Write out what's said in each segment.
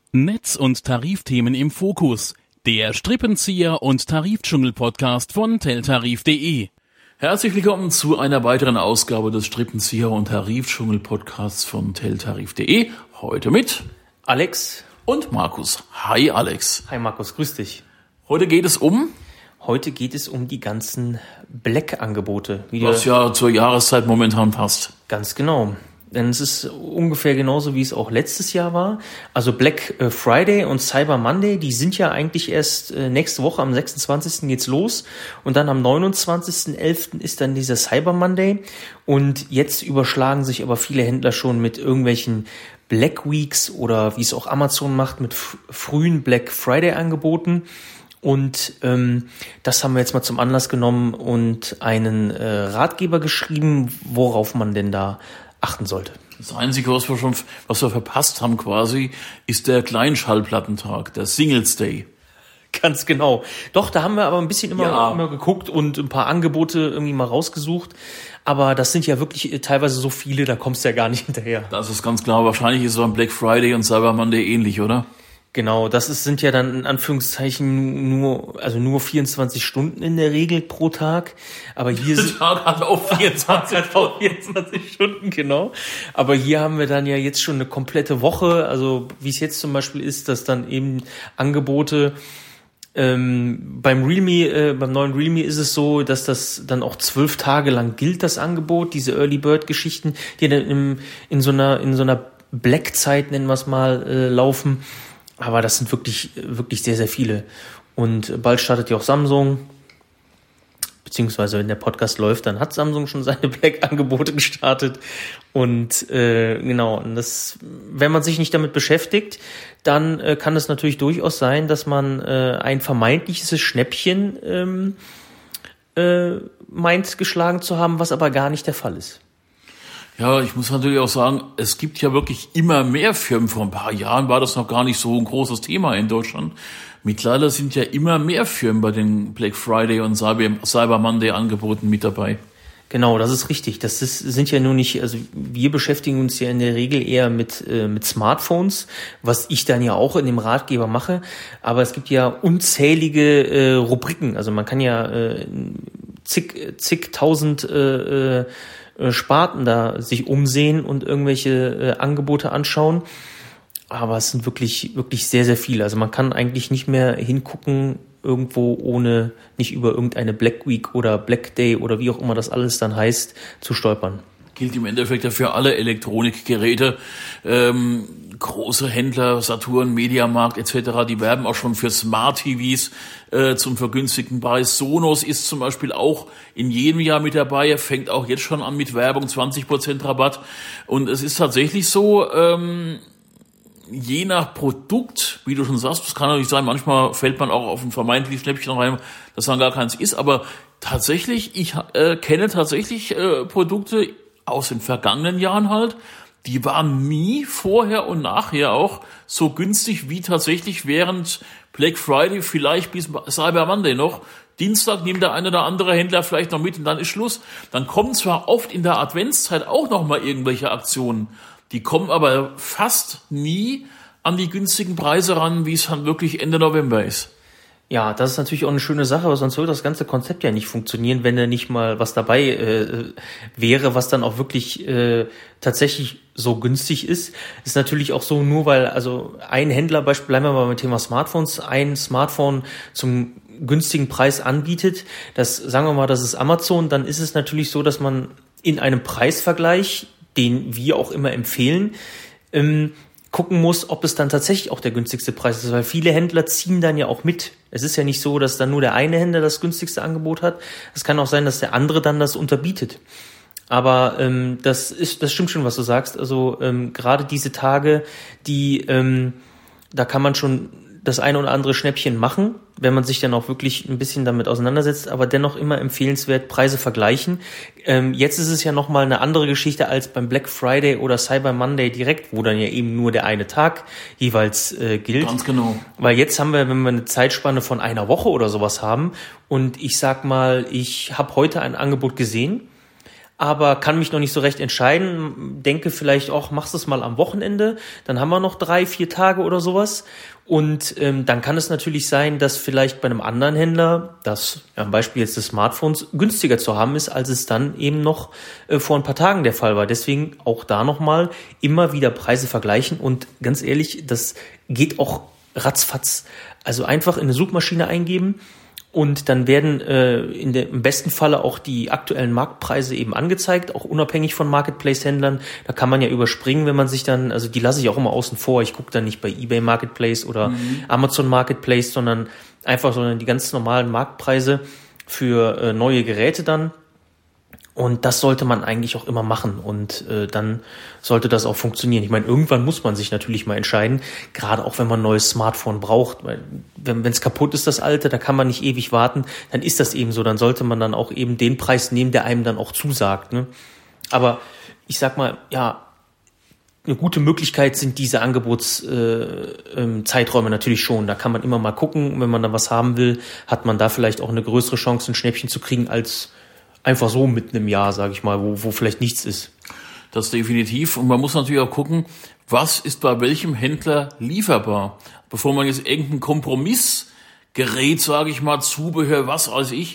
Netz- und Tarifthemen im Fokus. Der Strippenzieher und Tarifdschungel-Podcast von teltarif.de. Herzlich willkommen zu einer weiteren Ausgabe des Strippenzieher und Tarifdschungel-Podcasts von teltarif.de. Heute mit Alex und Markus. Hi Alex. Hi Markus, grüß dich. Heute geht es um die ganzen Black-Angebote. Was ja zur Jahreszeit momentan passt. Ganz genau. Denn es ist ungefähr genauso, wie es auch letztes Jahr war. Also Black Friday und Cyber Monday, die sind ja eigentlich erst nächste Woche am 26. geht's los. Und dann am 29.11. ist dann dieser Cyber Monday. Und jetzt überschlagen sich aber viele Händler schon mit irgendwelchen Black Weeks oder wie es auch Amazon macht, mit frühen Black Friday Angeboten. Und das haben wir jetzt mal zum Anlass genommen und einen Ratgeber geschrieben, worauf man denn da achten sollte. Das Einzige, was wir verpasst haben quasi, ist der Kleinschallplattentag, der Singles Day. Ganz genau. Doch, da haben wir aber ein bisschen immer geguckt und ein paar Angebote irgendwie mal rausgesucht. Aber das sind ja wirklich teilweise so viele, da kommst du ja gar nicht hinterher. Das ist ganz klar. Wahrscheinlich ist es beim Black Friday und Cyber Monday ähnlich, oder? Genau, sind ja dann in Anführungszeichen nur 24 Stunden in der Regel pro Tag. Aber hier der Tag hat auch 24 Stunden, genau. Aber hier haben wir dann ja jetzt schon eine komplette Woche. Also wie es jetzt zum Beispiel ist, dass dann eben Angebote beim neuen Realme ist es so, dass das dann auch 12 Tage lang gilt, das Angebot, diese Early Bird Geschichten, die dann in so einer Black-Zeit, nennen wir es mal, laufen. Aber das sind wirklich, wirklich sehr, sehr viele. Und bald startet ja auch Samsung. Beziehungsweise, wenn der Podcast läuft, dann hat Samsung schon seine Black-Angebote gestartet. Und genau, wenn man sich nicht damit beschäftigt, dann kann es natürlich durchaus sein, dass man ein vermeintliches Schnäppchen meint, geschlagen zu haben, was aber gar nicht der Fall ist. Ja, ich muss natürlich auch sagen, es gibt ja wirklich immer mehr Firmen. Vor ein paar Jahren war das noch gar nicht so ein großes Thema in Deutschland. Mittlerweile sind ja immer mehr Firmen bei den Black Friday und Cyber Monday Angeboten mit dabei. Genau, das ist richtig. Sind ja nur nicht, also wir beschäftigen uns ja in der Regel eher mit Smartphones, was ich dann ja auch in dem Ratgeber mache. Aber es gibt ja unzählige Rubriken. Also man kann ja zigtausend Sparten da sich umsehen und irgendwelche Angebote anschauen. Aber es sind wirklich, wirklich sehr, sehr viele. Also man kann eigentlich nicht mehr hingucken irgendwo, ohne nicht über irgendeine Black Week oder Black Day oder wie auch immer das alles dann heißt, zu stolpern. Gilt im Endeffekt ja für alle Elektronikgeräte. Große Händler, Saturn, Mediamarkt etc., die werben auch schon für Smart-TVs zum vergünstigten Preis. Sonos ist zum Beispiel auch in jedem Jahr mit dabei. Er fängt auch jetzt schon an mit Werbung, 20% Rabatt. Und es ist tatsächlich so, je nach Produkt, wie du schon sagst, das kann natürlich sein, manchmal fällt man auch auf ein vermeintliches Schnäppchen rein, das dann gar keins ist. Aber tatsächlich, ich kenne tatsächlich Produkte aus den vergangenen Jahren halt, die waren nie vorher und nachher auch so günstig wie tatsächlich während Black Friday, vielleicht bis Cyber Monday noch. Dienstag nimmt der eine oder andere Händler vielleicht noch mit und dann ist Schluss. Dann kommen zwar oft in der Adventszeit auch noch mal irgendwelche Aktionen, die kommen aber fast nie an die günstigen Preise ran, wie es dann wirklich Ende November ist. Ja, das ist natürlich auch eine schöne Sache, aber sonst würde das ganze Konzept ja nicht funktionieren, wenn da nicht mal was dabei wäre, was dann auch wirklich tatsächlich so günstig ist. Ist natürlich auch so, nur weil also ein Händler, bleiben wir mal beim Thema Smartphones, ein Smartphone zum günstigen Preis anbietet, sagen wir mal, das ist Amazon, dann ist es natürlich so, dass man in einem Preisvergleich, den wir auch immer empfehlen, gucken muss, ob es dann tatsächlich auch der günstigste Preis ist, weil viele Händler ziehen dann ja auch mit. Es ist ja nicht so, dass dann nur der eine Händler das günstigste Angebot hat. Es kann auch sein, dass der andere dann das unterbietet. Aber das stimmt schon, was du sagst. Also gerade diese Tage, da kann man schon das eine oder andere Schnäppchen machen, wenn man sich dann auch wirklich ein bisschen damit auseinandersetzt, aber dennoch immer empfehlenswert, Preise vergleichen. Jetzt ist es ja nochmal eine andere Geschichte als beim Black Friday oder Cyber Monday direkt, wo dann ja eben nur der eine Tag jeweils gilt. Ganz genau. Weil jetzt haben wir, wenn wir eine Zeitspanne von einer Woche oder sowas haben und ich sag mal, ich habe heute ein Angebot gesehen, aber kann mich noch nicht so recht entscheiden. Denke vielleicht auch, machst es mal am Wochenende, dann haben wir noch 3-4 Tage oder sowas. Und dann kann es natürlich sein, dass vielleicht bei einem anderen Händler, das am Beispiel jetzt des Smartphones, günstiger zu haben ist, als es dann eben noch vor ein paar Tagen der Fall war. Deswegen auch da nochmal immer wieder Preise vergleichen. Und ganz ehrlich, das geht auch ratzfatz. Also einfach in eine Suchmaschine eingeben. Und dann werden im besten Falle auch die aktuellen Marktpreise eben angezeigt, auch unabhängig von Marketplace-Händlern. Da kann man ja überspringen, wenn man sich dann, also die lasse ich auch immer außen vor. Ich gucke dann nicht bei eBay Marketplace oder Amazon Marketplace, sondern die ganz normalen Marktpreise für neue Geräte dann. Und das sollte man eigentlich auch immer machen und dann sollte das auch funktionieren. Ich meine, irgendwann muss man sich natürlich mal entscheiden, gerade auch wenn man ein neues Smartphone braucht. Weil wenn es kaputt ist, das alte, da kann man nicht ewig warten, dann ist das eben so. Dann sollte man dann auch eben den Preis nehmen, der einem dann auch zusagt. Ne? Aber ich sag mal, ja, eine gute Möglichkeit sind diese Angebotszeiträume natürlich schon. Da kann man immer mal gucken, wenn man da was haben will, hat man da vielleicht auch eine größere Chance, ein Schnäppchen zu kriegen, als einfach so mitten im Jahr, sage ich mal, wo vielleicht nichts ist. Das definitiv. Und man muss natürlich auch gucken, was ist bei welchem Händler lieferbar. Bevor man jetzt irgendein Kompromissgerät, sage ich mal, Zubehör, was weiß ich,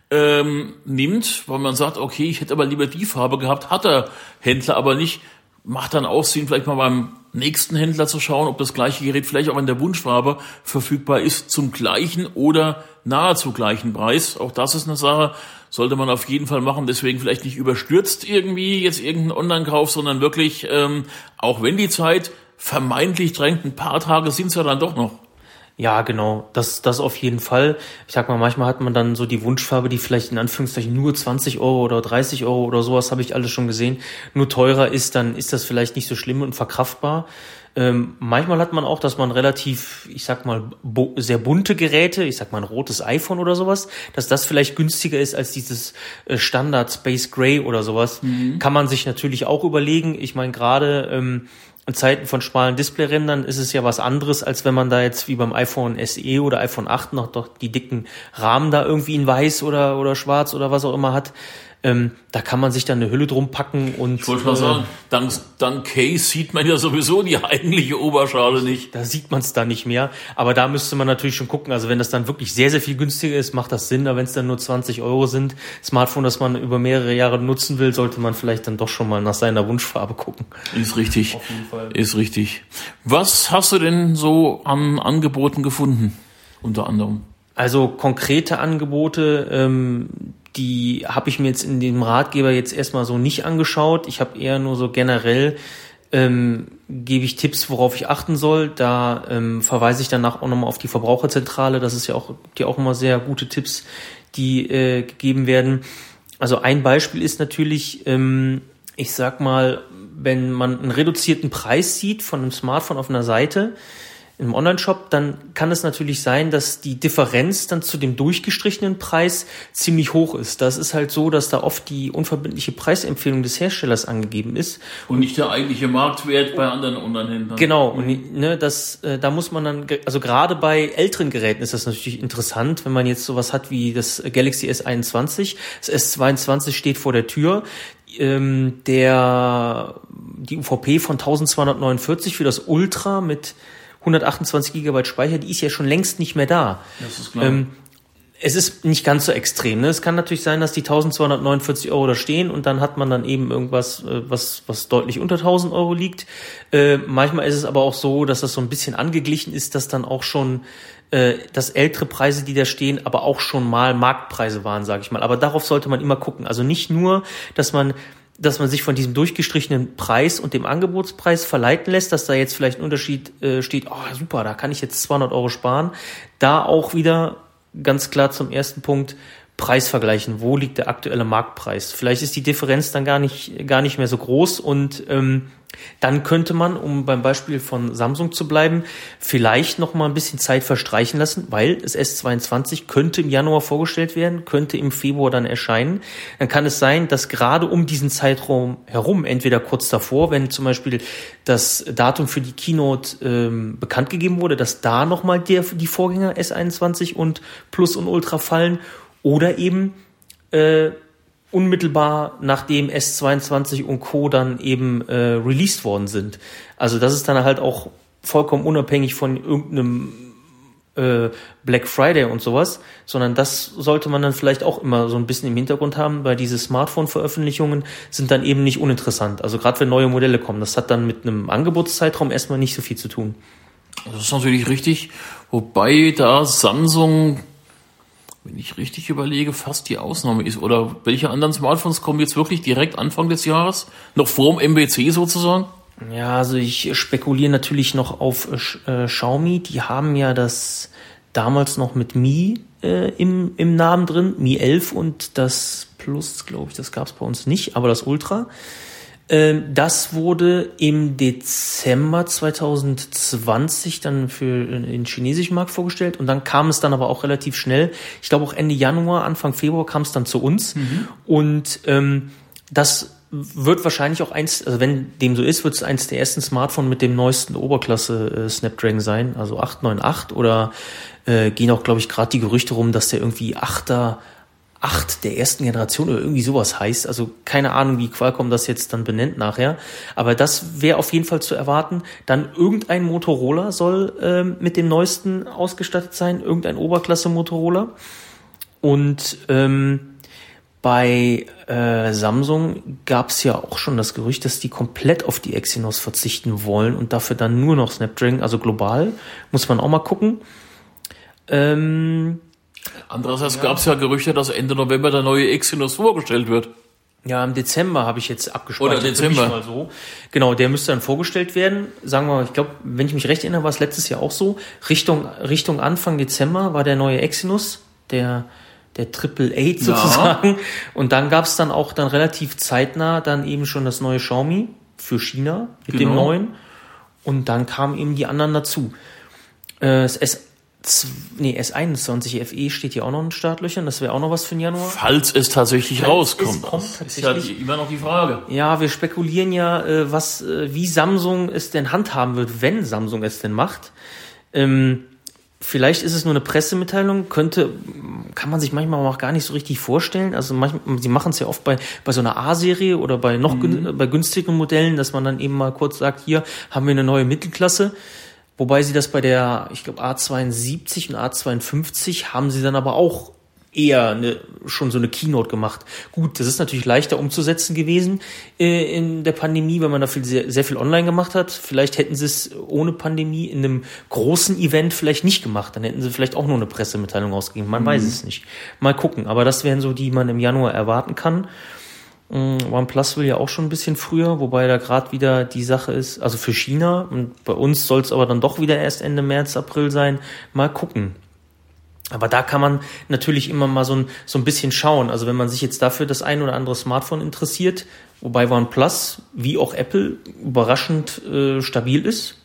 nimmt, weil man sagt, okay, ich hätte aber lieber die Farbe gehabt, hat der Händler aber nicht. Macht dann auch Sinn, vielleicht mal beim nächsten Händler zu schauen, ob das gleiche Gerät vielleicht auch in der Wunschfarbe verfügbar ist, zum gleichen oder nahezu gleichen Preis. Auch das ist eine Sache, sollte man auf jeden Fall machen. Deswegen vielleicht nicht überstürzt irgendwie jetzt irgendeinen Online-Kauf, sondern wirklich, auch wenn die Zeit vermeintlich drängt, ein paar Tage sind es ja dann doch noch. Ja, genau, das auf jeden Fall. Ich sag mal, manchmal hat man dann so die Wunschfarbe, die vielleicht in Anführungszeichen nur 20 Euro oder 30 Euro oder sowas, habe ich alles schon gesehen, nur teurer ist, dann ist das vielleicht nicht so schlimm und verkraftbar. Manchmal hat man auch, dass man relativ, ich sag mal, sehr bunte Geräte, ich sag mal ein rotes iPhone oder sowas, dass das vielleicht günstiger ist als dieses Standard Space Gray oder sowas. Kann man sich natürlich auch überlegen. Ich meine, gerade in Zeiten von schmalen Displayrändern ist es ja was anderes, als wenn man da jetzt wie beim iPhone SE oder iPhone 8 noch doch die dicken Rahmen da irgendwie in weiß oder schwarz oder was auch immer hat. Da kann man sich dann eine Hülle drum packen und... Ich wollte mal sagen, dank Case sieht man ja sowieso die eigentliche Oberschale nicht. Da sieht man es dann nicht mehr. Aber da müsste man natürlich schon gucken. Also wenn das dann wirklich sehr, sehr viel günstiger ist, macht das Sinn. Aber wenn es dann nur 20 Euro sind, Smartphone, das man über mehrere Jahre nutzen will, sollte man vielleicht dann doch schon mal nach seiner Wunschfarbe gucken. Ist richtig. Auf jeden Fall. Ist richtig. Was hast du denn so an Angeboten gefunden, unter anderem? Also konkrete Angebote, die habe ich mir jetzt in dem Ratgeber jetzt erstmal so nicht angeschaut. Ich habe eher nur so generell, gebe ich Tipps, worauf ich achten soll. Da verweise ich danach auch nochmal auf die Verbraucherzentrale. Das ist ja auch, gibt ja auch immer sehr gute Tipps, die gegeben werden. Also ein Beispiel ist natürlich, ich sag mal, wenn man einen reduzierten Preis sieht von einem Smartphone auf einer Seite, im Onlineshop, dann kann es natürlich sein, dass die Differenz dann zu dem durchgestrichenen Preis ziemlich hoch ist. Das ist halt so, dass da oft die unverbindliche Preisempfehlung des Herstellers angegeben ist. Und nicht der eigentliche Marktwert bei anderen Online-Händlern. Genau, und da muss man dann, also gerade bei älteren Geräten ist das natürlich interessant, wenn man jetzt sowas hat wie das Galaxy S21. Das S22 steht vor der Tür. Die UVP von 1249 für das Ultra mit 128 GB Speicher, die ist ja schon längst nicht mehr da. Das ist klar. Es ist nicht ganz so extrem. Ne? Es kann natürlich sein, dass die 1249 Euro da stehen und dann hat man dann eben irgendwas, was deutlich unter 1000 Euro liegt. Manchmal ist es aber auch so, dass das so ein bisschen angeglichen ist, dass dann auch schon dass ältere Preise, die da stehen, aber auch schon mal Marktpreise waren, sage ich mal. Aber darauf sollte man immer gucken. Also nicht nur, dass man sich von diesem durchgestrichenen Preis und dem Angebotspreis verleiten lässt, dass da jetzt vielleicht ein Unterschied steht, oh super, da kann ich jetzt 200 Euro sparen. Da auch wieder ganz klar zum ersten Punkt Preis vergleichen. Wo liegt der aktuelle Marktpreis? Vielleicht ist die Differenz dann gar nicht mehr so groß und dann könnte man, um beim Beispiel von Samsung zu bleiben, vielleicht noch mal ein bisschen Zeit verstreichen lassen, weil das S22 könnte im Januar vorgestellt werden, könnte im Februar dann erscheinen. Dann kann es sein, dass gerade um diesen Zeitraum herum, entweder kurz davor, wenn zum Beispiel das Datum für die Keynote bekannt gegeben wurde, dass da noch mal die Vorgänger S21 und Plus und Ultra fallen oder eben unmittelbar nachdem S22 und Co. dann eben released worden sind. Also das ist dann halt auch vollkommen unabhängig von irgendeinem Black Friday und sowas, sondern das sollte man dann vielleicht auch immer so ein bisschen im Hintergrund haben, weil diese Smartphone-Veröffentlichungen sind dann eben nicht uninteressant. Also gerade wenn neue Modelle kommen, das hat dann mit einem Angebotszeitraum erstmal nicht so viel zu tun. Das ist natürlich richtig, wobei da Samsung, wenn ich richtig überlege, fast die Ausnahme ist. Oder welche anderen Smartphones kommen jetzt wirklich direkt Anfang des Jahres? Noch vorm MWC sozusagen? Ja, also ich spekuliere natürlich noch auf Xiaomi. Die haben ja das damals noch mit Mi im Namen drin, Mi 11 und das Plus, glaube ich, das gab es bei uns nicht, aber das Ultra. Das wurde im Dezember 2020 dann für den chinesischen Markt vorgestellt und dann kam es dann aber auch relativ schnell. Ich glaube auch Ende Januar, Anfang Februar kam es dann zu uns und das wird wahrscheinlich auch also wenn dem so ist, wird es eins der ersten Smartphones mit dem neuesten Oberklasse Snapdragon sein, also 898 oder gehen auch, glaube ich, gerade die Gerüchte rum, dass der irgendwie 8 der ersten Generation oder irgendwie sowas heißt. Also keine Ahnung, wie Qualcomm das jetzt dann benennt nachher. Aber das wäre auf jeden Fall zu erwarten. Dann irgendein Motorola soll mit dem neuesten ausgestattet sein, irgendein Oberklasse Motorola. Und bei Samsung gab es ja auch schon das Gerücht, dass die komplett auf die Exynos verzichten wollen und dafür dann nur noch Snapdragon, also global. Muss man auch mal gucken. Andererseits gab es ja Gerüchte, dass Ende November der neue Exynos vorgestellt wird. Ja, im Dezember habe ich jetzt abgespeichert. Oder Dezember. Mal so. Genau, der müsste dann vorgestellt werden. Sagen wir mal, ich glaube, wenn ich mich recht erinnere, war es letztes Jahr auch so. Richtung Anfang Dezember war der neue Exynos, der Triple 8 sozusagen. Ja. Und dann gab es dann auch dann relativ zeitnah dann eben schon das neue Xiaomi für China mit dem neuen. Und dann kamen eben die anderen dazu. Das S21 FE steht hier auch noch in Startlöchern. Das wäre auch noch was für den Januar. Falls es tatsächlich rauskommt. Das ist ja immer noch die Frage. Ja, wir spekulieren ja, wie Samsung es denn handhaben wird, wenn Samsung es denn macht. Vielleicht ist es nur eine Pressemitteilung, kann man sich manchmal auch gar nicht so richtig vorstellen. Also sie machen es ja oft bei so einer A-Serie oder bei bei günstigen Modellen, dass man dann eben mal kurz sagt, hier haben wir eine neue Mittelklasse. Wobei sie das bei der, ich glaube, A72 und A52 haben sie dann aber auch eher schon so eine Keynote gemacht. Gut, das ist natürlich leichter umzusetzen gewesen in der Pandemie, weil man da sehr, sehr viel online gemacht hat. Vielleicht hätten sie es ohne Pandemie in einem großen Event vielleicht nicht gemacht. Dann hätten sie vielleicht auch nur eine Pressemitteilung ausgegeben. Man weiß es nicht. Mal gucken. Aber das wären so, die man im Januar erwarten kann. OnePlus will ja auch schon ein bisschen früher, wobei da gerade wieder die Sache ist, also für China, und bei uns soll es aber dann doch wieder erst Ende März, April sein. Mal gucken. Aber da kann man natürlich immer mal so ein bisschen schauen. Also wenn man sich jetzt dafür das ein oder andere Smartphone interessiert, wobei OnePlus, wie auch Apple, überraschend stabil ist.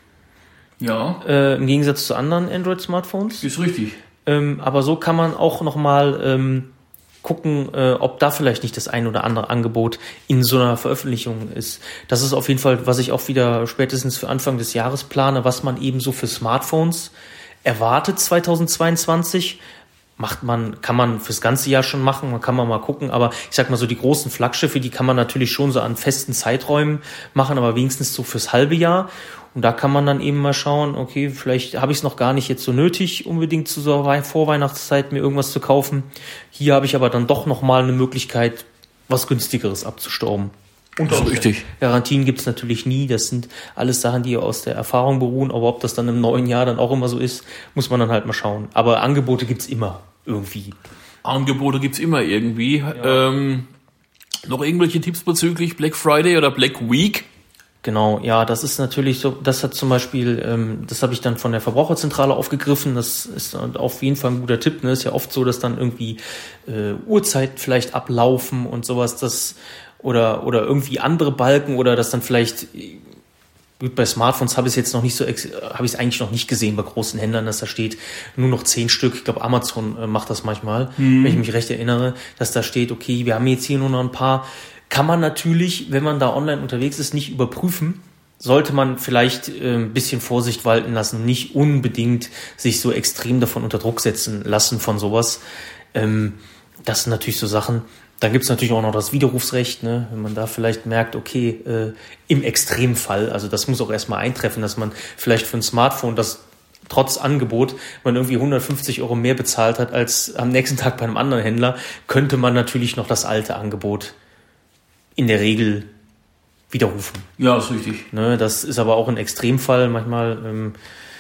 Ja. Im Gegensatz zu anderen Android-Smartphones. Ist richtig. Aber so kann man auch nochmal gucken, ob da vielleicht nicht das ein oder andere Angebot in so einer Veröffentlichung ist. Das ist auf jeden Fall, was ich auch wieder spätestens für Anfang des Jahres plane, was man eben so für Smartphones erwartet 2022. Kann man fürs ganze Jahr schon machen, man kann mal gucken, aber ich sag mal so, die großen Flaggschiffe, die kann man natürlich schon so an festen Zeiträumen machen, aber wenigstens so fürs halbe Jahr. Und da kann man dann eben mal schauen, okay, vielleicht habe ich es noch gar nicht jetzt so nötig, unbedingt zu so Vorweihnachtszeit mir irgendwas zu kaufen. Hier habe ich aber dann doch nochmal eine Möglichkeit, was günstigeres abzustauben. Und das ist richtig. Garantien gibt's natürlich nie. Das sind alles Sachen, die aus der Erfahrung beruhen. Aber ob das dann im neuen Jahr dann auch immer so ist, muss man dann halt mal schauen. Aber Angebote gibt's immer irgendwie. Angebote gibt's immer irgendwie. Ja. Noch irgendwelche Tipps bezüglich Black Friday oder Black Week? Genau, ja, das ist natürlich so, das hat zum Beispiel, das habe ich dann von der Verbraucherzentrale aufgegriffen, das ist auf jeden Fall ein guter Tipp, ne? Ist ja oft so, dass dann irgendwie Uhrzeiten vielleicht ablaufen und sowas, oder irgendwie andere Balken oder dass dann vielleicht, gut, bei Smartphones habe ich es jetzt noch nicht so, habe ich es eigentlich noch nicht gesehen bei großen Händlern, dass da steht nur noch 10 Stück. Ich glaube, Amazon macht das manchmal, wenn ich mich recht erinnere, dass da steht, okay, wir haben jetzt hier nur noch ein paar. Kann man natürlich, wenn man da online unterwegs ist, nicht überprüfen. Sollte man vielleicht ein bisschen Vorsicht walten lassen, nicht unbedingt sich so extrem davon unter Druck setzen lassen von sowas. Das sind natürlich so Sachen. Dann gibt's natürlich auch noch das Widerrufsrecht, ne? Wenn man da vielleicht merkt, okay, im Extremfall, also das muss auch erstmal eintreffen, dass man vielleicht für ein Smartphone, das trotz Angebot man irgendwie 150 € mehr bezahlt hat als am nächsten Tag bei einem anderen Händler, könnte man natürlich noch das alte Angebot in der Regel widerrufen. Ja, ist richtig. Ne? Das ist aber auch ein Extremfall, manchmal,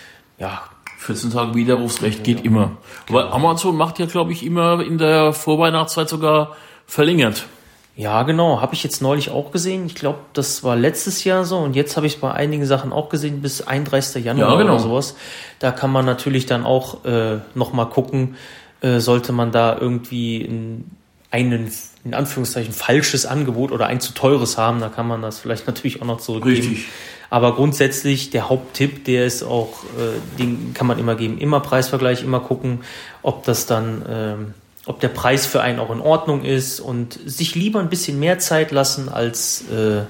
14 Tage Widerrufsrecht geht immer. Genau. Aber Amazon macht ja, glaube ich, immer in der Vorweihnachtszeit sogar verlängert. Ja, genau. Habe ich jetzt neulich auch gesehen. Ich glaube, das war letztes Jahr so. Und jetzt habe ich es bei einigen Sachen auch gesehen, bis 31. Januar oder sowas. Da kann man natürlich dann auch nochmal gucken, sollte man da irgendwie einen, in Anführungszeichen, falsches Angebot oder ein zu teures haben. Da kann man das vielleicht natürlich auch noch zurückgeben. Richtig. Aber grundsätzlich, der Haupttipp, der ist auch, den kann man immer geben. Immer Preisvergleich, immer gucken, ob das dann... ob der Preis für einen auch in Ordnung ist und sich lieber ein bisschen mehr Zeit lassen als,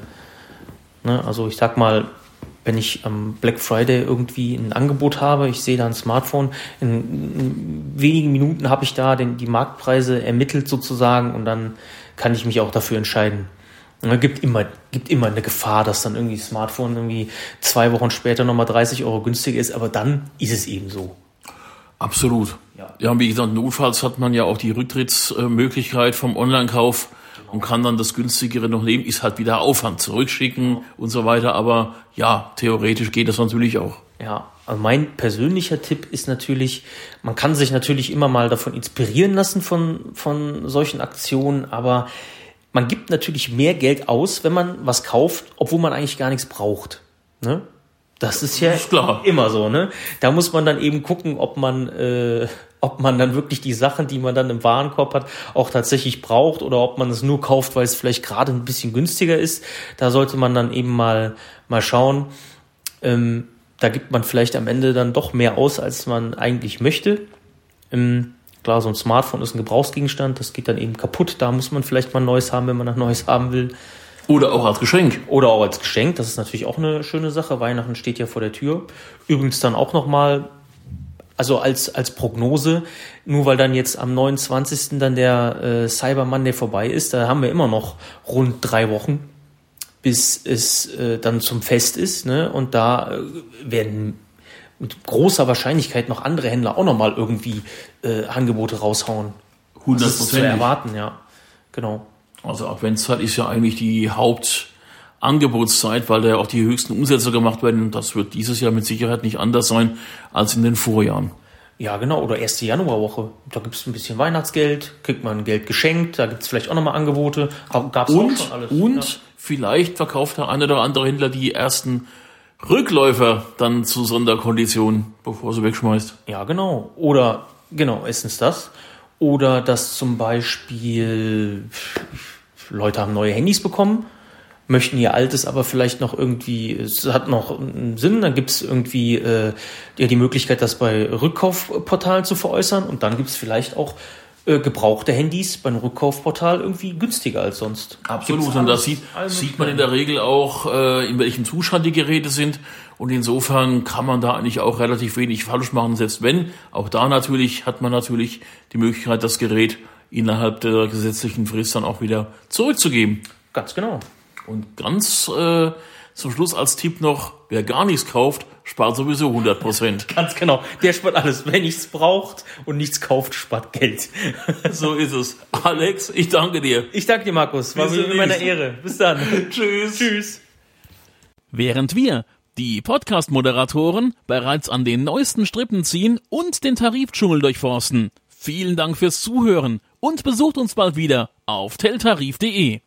also ich sag mal, wenn ich am Black Friday irgendwie ein Angebot habe, ich sehe da ein Smartphone, in wenigen Minuten habe ich da die Marktpreise ermittelt sozusagen und dann kann ich mich auch dafür entscheiden. Und es gibt immer eine Gefahr, dass dann irgendwie das Smartphone irgendwie 2 Wochen später nochmal 30 € günstiger ist, aber dann ist es eben so. Absolut. Ja, wie gesagt, notfalls hat man ja auch die Rücktrittsmöglichkeit vom Online-Kauf und kann dann das günstigere noch nehmen, ist halt wieder Aufwand zurückschicken und so weiter, aber ja, theoretisch geht das natürlich auch. Ja, also mein persönlicher Tipp ist natürlich, man kann sich natürlich immer mal davon inspirieren lassen von solchen Aktionen, aber man gibt natürlich mehr Geld aus, wenn man was kauft, obwohl man eigentlich gar nichts braucht, ne? Das ist ja immer so, ne? Da muss man dann eben gucken, ob man dann wirklich die Sachen, die man dann im Warenkorb hat, auch tatsächlich braucht oder ob man es nur kauft, weil es vielleicht gerade ein bisschen günstiger ist. Da sollte man dann eben mal schauen. Da gibt man vielleicht am Ende dann doch mehr aus, als man eigentlich möchte. Klar, so ein Smartphone ist ein Gebrauchsgegenstand, das geht dann eben kaputt. Da muss man vielleicht mal ein neues haben, wenn man ein neues haben will. Oder auch als Geschenk. Das ist natürlich auch eine schöne Sache. Weihnachten steht ja vor der Tür. Übrigens dann auch nochmal, also als Prognose, nur weil dann jetzt am 29. dann der Cyber Monday vorbei ist, da haben wir immer noch rund 3 Wochen, bis es dann zum Fest ist, ne? Und da werden mit großer Wahrscheinlichkeit noch andere Händler auch nochmal irgendwie Angebote raushauen. 100%. Das ist zu erwarten, ja. Genau. Also Adventszeit ist ja eigentlich die Hauptangebotszeit, weil da ja auch die höchsten Umsätze gemacht werden. Und das wird dieses Jahr mit Sicherheit nicht anders sein als in den Vorjahren. Ja, genau. Oder 1. Januarwoche. Da gibt es ein bisschen Weihnachtsgeld, kriegt man Geld geschenkt, da gibt es vielleicht auch nochmal Angebote. Gab's auch schon alles. Und vielleicht verkauft der eine oder andere Händler die ersten Rückläufer dann zu Sonderkonditionen, bevor sie wegschmeißt. Ja, genau. Oder, genau, erstens das. Oder dass zum Beispiel Leute haben neue Handys bekommen, möchten ihr altes aber vielleicht noch irgendwie, es hat noch einen Sinn, dann gibt es irgendwie die Möglichkeit, das bei Rückkaufportalen zu veräußern und dann gibt es vielleicht auch gebrauchte Handys beim Rückkaufportal irgendwie günstiger als sonst. Absolut, und da sieht man in der Regel auch, in welchem Zustand die Geräte sind. Und insofern kann man da eigentlich auch relativ wenig falsch machen, selbst wenn, auch da hat man natürlich die Möglichkeit, das Gerät innerhalb der gesetzlichen Frist dann auch wieder zurückzugeben. Ganz genau. Und ganz zum Schluss als Tipp noch, wer gar nichts kauft, spart sowieso 100%. Ganz genau. Der spart alles. Wer nichts braucht und nichts kauft, spart Geld. So ist es. Alex, ich danke dir. Ich danke dir, Markus. War mir meine Ehre. Bis dann. Tschüss. Tschüss. Während wir, die Podcast-Moderatoren, bereits an den neuesten Strippen ziehen und den Tarifdschungel durchforsten. Vielen Dank fürs Zuhören und besucht uns bald wieder auf teltarif.de.